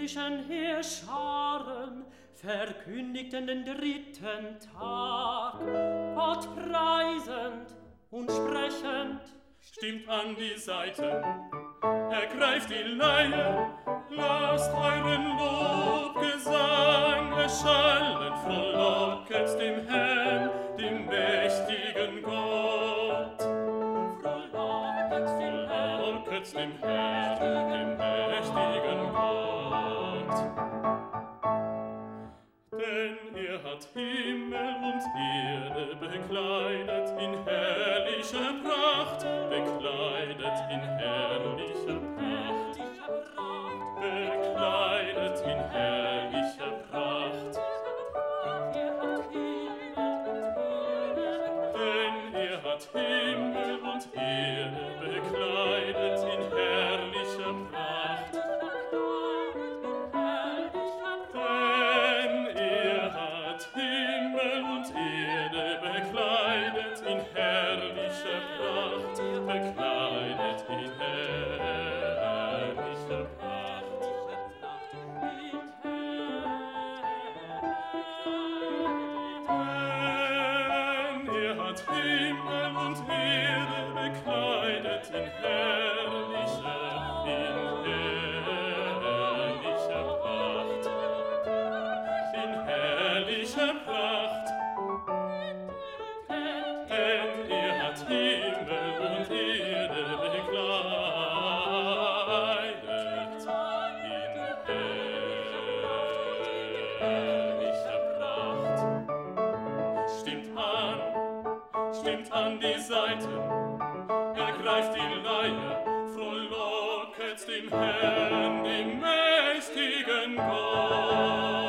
himmlischen Heerscharen verkündigten den dritten Tag, Gott preisend und sprechend. Stimmt an die Saiten, ergreift die Leier, lasst euren Lobgesang erschallen, frohlocket dem Herrn, dem mächtigen Gott. Frohlocket dem Herrn, dem mächtigen Gott. Denn er hat Himmel und Erde bekleidet in herrlicher Pracht, bekleidet in herrlicher Pracht, bekleidet in herrlicher Pracht. Denn er hat Himmel und Erde bekleidet in herrlicher Pracht. Denn er hat Himmel und Erde bekleidet in herrlicher Pracht, bekleidet in herrlicher Pracht. Denn er hat Himmel und Erde bekleidet in herrlicher Pracht, in herrlicher Pracht. Denn er hat Himmel und Erde bekleidet in herrlicher Pracht. Stimmt an die Saiten, ergreift die Leier, frohlocket dem Herrn, dem mächtigen Gott.